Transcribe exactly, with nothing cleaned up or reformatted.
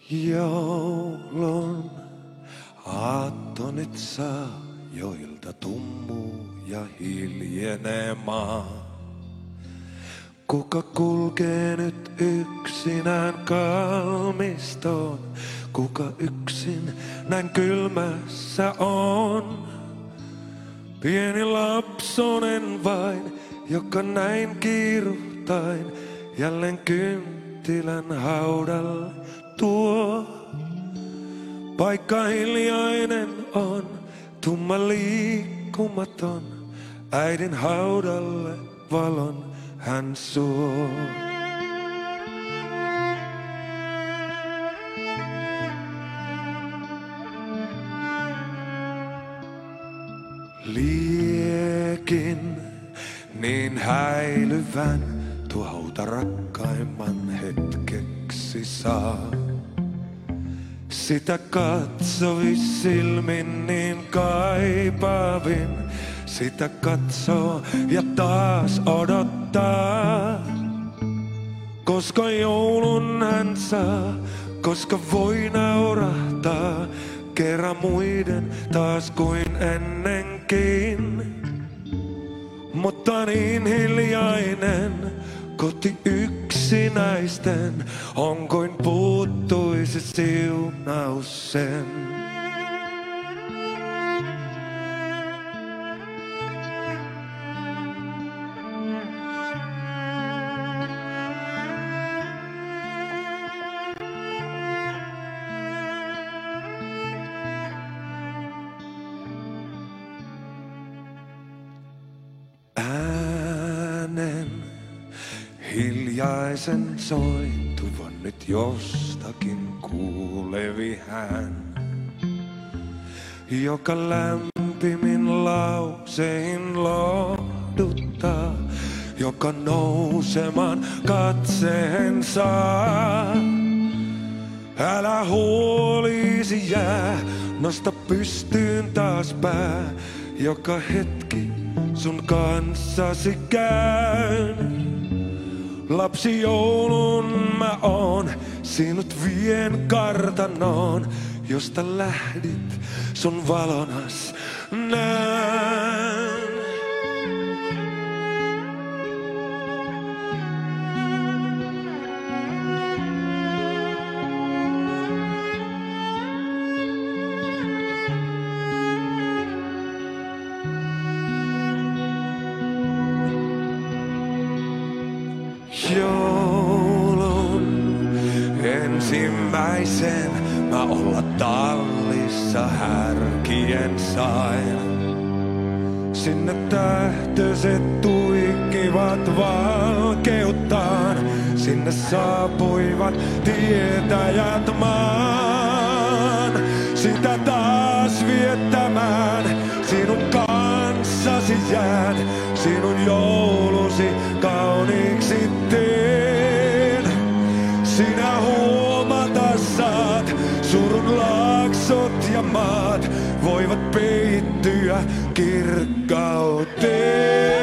Joulun aatto nyt saa joilta tummuu ja hiljenee maa. Kuka kulkee nyt yksinään kalmistoon? Kuka yksin näin kylmässä on? Pieni lapsonen vain, joka näin kiiruhtain jälleen kynttilän haudalle tuo. Paikka hiljainen on, tumma liikkumaton, äidin haudalle valon hän suo. Liekin niin häilyvän tuo hauta rakkaimman hetkeksi saa. Sitä katsovi silmin niin kaipaavin, sitä katsoo ja taas odottaa. Koska joulun hän saa, koska voi naurahtaa, kerran muiden taas kuin ennenkin. Mutta niin hiljainen koti yksinäisten on kuin puuttuisi siunaus sen. Äänen hiljaisen sointuvan nyt jostakin kuulevi hän, joka lämpimin lausein lohduttaa, joka nousemaan katseen saa. Älä huolisi jää, nosta pystyyn taas pää, joka hetki sun kanssasi käyn. Lapsi joulun mä oon, sinut vien kartanoon, josta lähdit sun valonas näen. Joulun ensimmäisen mä olla tallissa härkien sain. Sinne tähtöiset tuikkivat valkeuttaan, sinne saapuivat tietäjät maan. Sitä taas viettämään, sinun kanssasi jään, sinun joulusi kauniiksi teen. Sinä huomata saat, surun laaksot ja maat voivat peittyä kirkkauteen.